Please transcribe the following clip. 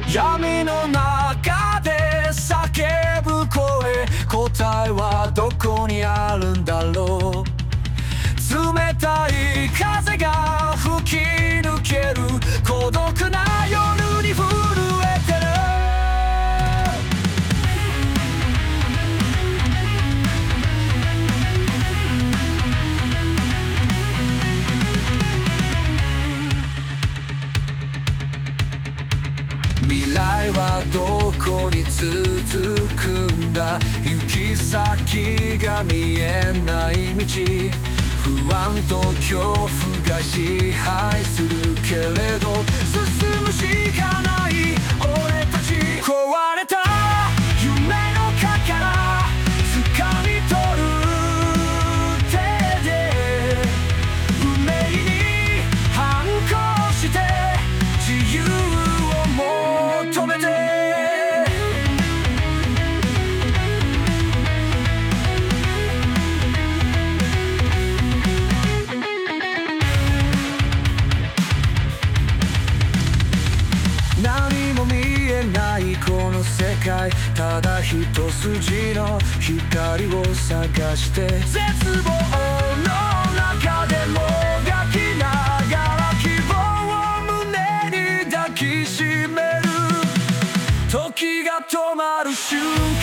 闇の中で叫ぶ声、答えはどこにあるんだろう。冷たい風が吹き抜ける孤独な夜に震えてる。未来はどこに続くんだ。行き先が見えない道、不安と恐怖が支配するけれど、進むしかない俺たち。壊れた夢の殻から掴み取る手で、運命に反抗して自由を求めて。何も見えないこの世界、ただ一筋の光を探して、絶望の中でもがきながら希望を胸に抱きしめる。時が止まる瞬間